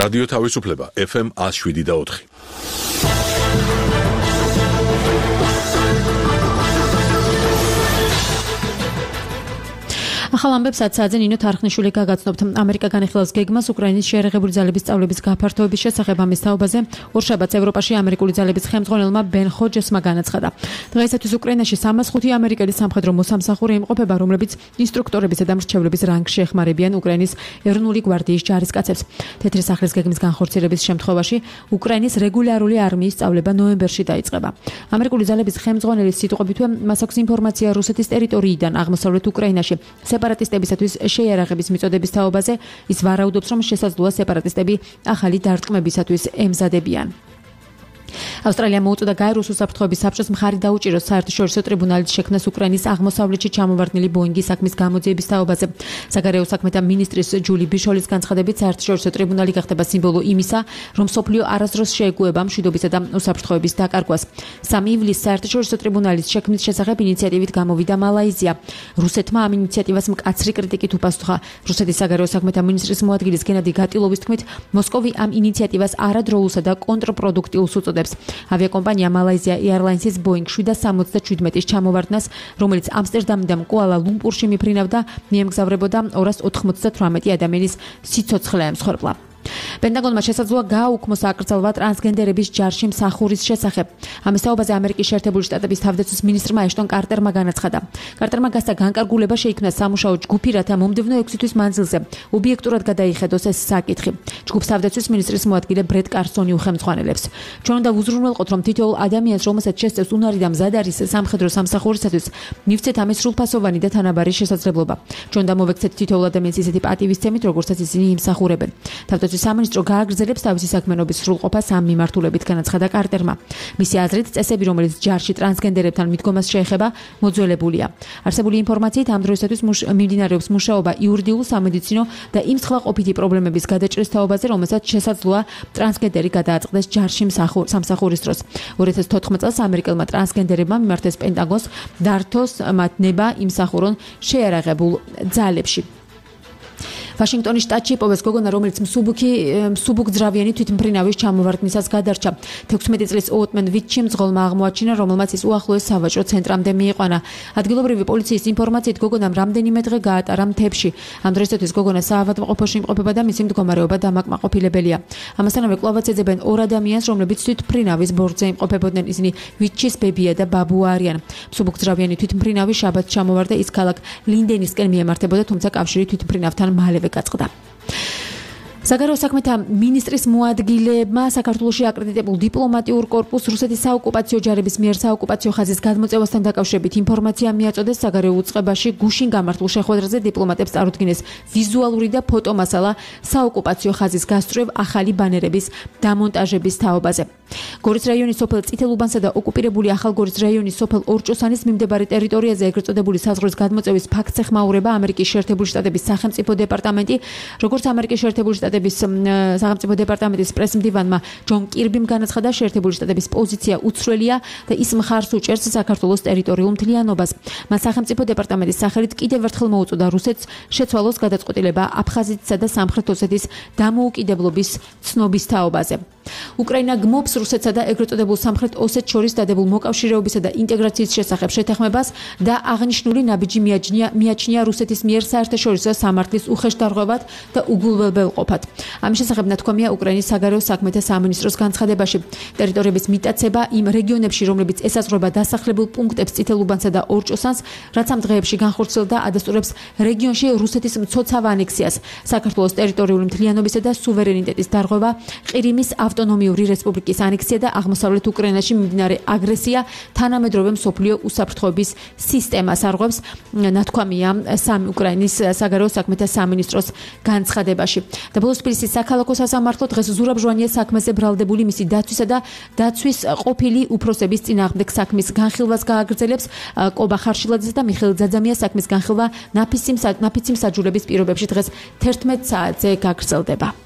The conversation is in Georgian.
რადიო თავისუფლება FM 107.4. ახალ ამბებს აცაძე ნინო თარხნიშვილი გაგაცნობთ. ამერიკა განიხილავს გეგმას უკრაინის შეერაღებული ძალების სწავლების გაფართოების შესახებ. ამის თაობაზე ორშაბათს ევროპაში ამერიკული ძალების ხელმძღვანელმა ბენ ჰოჯესმა განაცხადა. დღეისათვის უკრაინაში 305 ამერიკელი სამხედრო მოსამსახური იმყოფება, რომლებიც ინსტრუქტორებისა და მრჩევლების რანგში ეხმარებიან უკრაინის ეროვნული გვარდიის ჯარისკაცებს. თეთრი სახლის გეგმის განხორციელების შემთხვევაში უკრაინის რეგულარული არმიის სწავლება ნოემბერში დაიწყება. ამერიკული ძალების ხელმძღვანელის სიტყვებითვე მას აქვს ინფორმაცია რუსეთის ტერიტორიიდან აღმოსავლეთ უკრაინაში სეპარატისტებისათვის შეიარაღების მიწოდების თაობაზე. ის ვარაუდობს, რომ შესაძლოა სეპარატისტები ახალი დარტყმებისათვის ემზადებიან. ავსტრალია მოუწოდა გაეროს უსაფრთხოების საბჭოს მხარი დაუჭიროს საერთაშორისო ტრიბუნალის შექმნას უკრაინის აღმოსავლეთში ჩამოვარდნილი ბოინგის საქმის გამოძიების თაობაზე. საგარეო საქმეთა მინისტრის ჯული ბიშოლის განცხადებით საერთაშორისო ტრიბუნალი გახდება სიმბოლო იმისა, რომ სოფლიო არასდროს შეეგუება მშვიდობისა და უსაფრთხოების დაკარგვას. 3 ივლისს საერთაშორისო ტრიბუნალის შექმნის შესახებ ინიციატივით გამოვიდა მალაიზია. რუსეთმა ამ ინიციატივას მკაცრი კრიტიკით უპასუხა. რუსეთის საგარეო საქმეთა მინისტრის მოადგილის გენადი გატილოვის თქმით, მოსკოვი ამ ინიციატივას არადროულსა და კონტრპროდუქტიულს უწოდებს. ავიაკომპანია Malaysia Airlines-ის Boeing 777-ის ჩამოვარდნას, რომელიც ამსტერდამიდან კუალა-ლუმპურში მიფრინავდა, მიემგზავრებოდა 298 ადამიანის სიცოცხლე ემსხვერპლა. პენტაგონმა შესაძლოა გააუქმოს აკრძალვა ტრანსგენდერების ჯარში მსახურის შესახებ. ამის თაობაზე ამერიკის შეერთებული შტატების თავდაცვის მინისტრმა ეშტონ კარტერმა განაცხადა. კარტერმა გასცა განკარგულება შეიქმნა სამუშაო ჯგუფი, რათა მომდევნო 6 თვის მანძილზე ობიექტურად გადაიხედოს ეს საკითხი. ჯგუფს თავდაცვის მინისტრის მოადგილე ბრეტ კარსონი უხელმძღვანელებს. ჩვენ უნდა ვუზრუნველყოთ, რომ თითოეულ ადამიანს, რომელსაც შესწევს უნარი და მზად არის სამხედრო სამსახურისათვის, მივცეთ ამის სრულფასოვანი და თანაბარი შესაძლებლობა. ჩვენ უნდა მოვექცეთ თითოეულ ადამიანს ისეთი პატივისცემით, როგორცაც ისინი იმსახურებენ. სამინისტრო გააგრძელებს თავისი საქმიანობის სრულყოფას ამ მიმართულებით, განაცხადა კარტერმა. მისი აზრით, წესები, რომელიც ჯარში ტრანსგენდერებთან მიდგომას შეეხება, მოძველებულია. არსებული ინფორმაციით, ამ დროისათვის მიმდინარეობს მუშაობა იურიდიულ, სამედიცინო და იმ სხვა ყოფითი პრობლემების გადაჭრის თაობაზე, რომელსაც შესაძლოა ტრანსგენდერი გადააწყდეს ჯარში სამსახურის დროს. 2014 წელს ამერიკელმა ტრანსგენდერებმა მიმართეს პენტაგონს დართოს მათ ნება იმსახურონ შეიარაღებულ ძალებში. ვაშინგტონის შტატში იპოვეს გოგონა, რომელიც მსუბუქძრავიანი თვითმფრინავის ჩამოვარდნისას გადარჩა. 16 წლის ოუტმენ ვიჩი მძღოლმა აღმოაჩინა, რომელმაც ის უახლოეს სავაჭრო ცენტრამდე მიიყვანა. ადგილობრივი პოლიციის ინფორმაციით, გოგონამ რამდენიმე დღე გაატარა მთებში. ამ დროისათვის გოგონა საავადმყოფოში იმყოფება და მისი მდგომარეობა დამაკმაყოფილებელია. ამასთანავე კვლავაც ეძებენ 2 ადამიანს, რომლებიც თვითმფრინავის ბორცვზე იმყოფებოდნენ. ისინი ვიჩის ბებია და ბაბუა არიან. მსუბუქძრავიანი თვითმფრინავი შაბათს ჩამოვარდა, ის ქალაქ ლინდენისკენ მიემართებოდა, თუმცა კავშირი თვითმფრინავთან მალევე გაწყდა. საგარეო საქმეთა მინისტრის მოადგილებმა საქართველოში აკრედიტებულ დიპლომატიურ კორპუსს რუსეთის საოკუპაციო ჯარების მიერ საოკუპაციო ხაზის გადმოწევასთან დაკავშირებით ინფორმაცია მიაწოდეს. საგარეო უწყებაში გუშინ გამართულ შეხვედრაზე დიპლომატებს წარუდგინეს ვიზუალური და ფოტომასალა საოკუპაციო ხაზის გასწვრივ ახალი ბანერების დამონტაჟების თაობაზე. გორის რაიონის სოფელ წითელუბანსა და ოკუპირებული ახალგორის რაიონის სოფელ ორჭოსანის მიმდებარე ტერიტორიაზე ეგრეთ წოდებული საზღვრის გადმოწევის ფაქტს ეხმაურება ამერიკის შეერთებული შტატების სახელმწიფო დეპარტამენტი. როგორც ამერიკის შეერთებული შტატების სახელმწიფო დეპარტამენტის პრესმდივანმა ჯონ კირბიმ განაცხადა, შეერთებული შტატების პოზიცია უცვლელია და ის მხარს უჭერს საქართველოს ტერიტორიულ მთლიანობას. მან სახელმწიფო დეპარტამენტის სახელით კიდევ ერთხელ მოუწოდა რუსეთს შეცვალოს გადაწყვეტილება აფხაზეთსა და სამხრეთ ოსეთის დამოუკიდებლობის ცნობის თაობაზე. უკრაინა გმობს რუსეთსა და ეგრეთ წოდებულ სამხრეთ ოსეთს შორის დადებულ მოკავშირეობისა და ინტეგრაციის შესახებ შეთანხმებას და აღნიშნული ნაბიჯი მიაჩნია რუსეთის მიერ საერთაშორისო სამართლის უხეშდარღვევად და უგულვებელყოფად. ამის შესახებ ნათქვამია უკრაინის საგარეო საქმეთა სამინისტროს განცხადებაში. ტერიტორიების მიტაცება იმ რეგიონებში, რომლებიც ესაზღვრება დასახლებულ პუნქტებს წითელუბანსა და ორჭოსანს, რაც ამ დღეებში განხორციელდა, ადასტურებს რეგიონში რუსეთის მცოცავ ანექსიას, საქართველოს ტერიტორიული მთლიანობისა და სუვერენიტეტის დარღვევა, ყირიმის ავტონომიური რესპუბლიკის ანექსია და აღმოსავლეთ უკრაინაში მიმდინარე აგრესია თანამედროვე მსოფლიო უსაფრთხოების სისტემას არღვევს, ნათქვამია უკრაინის საგარეო საქმეთა სამინისტროს განცხადებაში. და ბოლოს თბილისის საქალაქო სასამართლო დღეს ზურაბ ჟვანიას საქმეზე ბრალდებული მისი დაცვისა და დაცვის ყოფილი უფროსების წინააღმდეგ საქმის განხილვას გააგრძელებს. კობა ხარშილაძეს და მიხეილ ძაძამიას საქმის განხილვა ნაფიცი მსაჯულების პირობებში დღეს 11 საათზე გაგრძელდება.